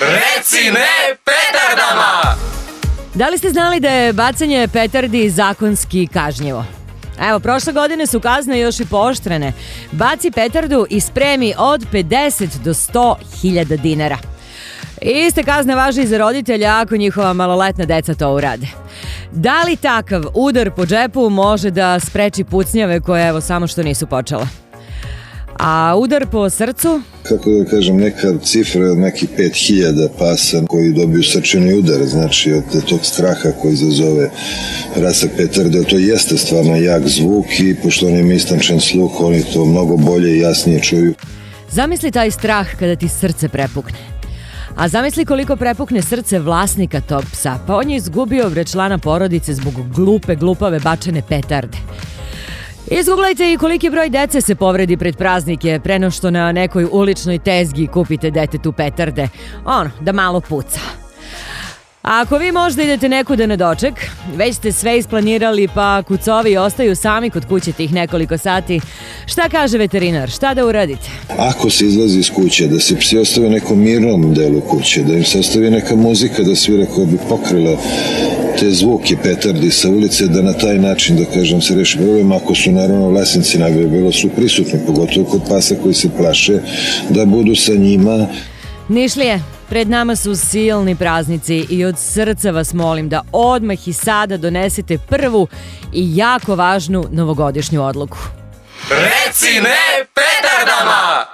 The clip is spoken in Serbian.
Reci ne petardama! Da li ste znali da je bacanje petardi zakonski kažnjivo? Evo, prošle godine su kazne još i pooštrene. Baci petardu i spremi od 50 do 100 hiljada dinara. Iste kazne važe i za roditelja ako njihova maloletna deca to urade. Da li takav udar po džepu može da spreči pucnjave koje evo samo što nisu počele? A udar po srcu? Kako da kažem, neka cifra od nekih 5000 pasa koji dobiju srčani udar, znači od tog straha koji izazove prasak petarde, to jeste stvarno jak zvuk i pošto on ima istančan sluh, oni to mnogo bolje i jasnije čuju. Zamisli taj strah kada ti srce prepukne. A zamisli koliko prepukne srce vlasnika tog psa, pa on je izgubio člana porodice zbog glupave bačene petarde. Izguglajte i koliki broj dece se povredi pred praznike pre no što na nekoj uličnoj tezgi kupite detetu petarde. Da malo puca. A ako vi možda idete nekuda na doček, već ste sve isplanirali pa kucovi ostaju sami kod kuće tih nekoliko sati, šta kaže veterinar, šta da uradite? Ako se izlazi iz kuće, da se psi ostave nekom mirnom delu kuće, da im se ostavi neka muzika da svira koja bi pokrila te zvuke petardi sa ulice, da na taj način, da kažem, se reši problem. Ako su naravno vlasnici najbolje bilo su prisutni, pogotovo kod pasa koji se plaše, da budu sa njima. Nišlije, pred nama su silni praznici i od srca vas molim da odmah i sada donesete prvu i jako važnu novogodišnju odluku. Reci ne petardama!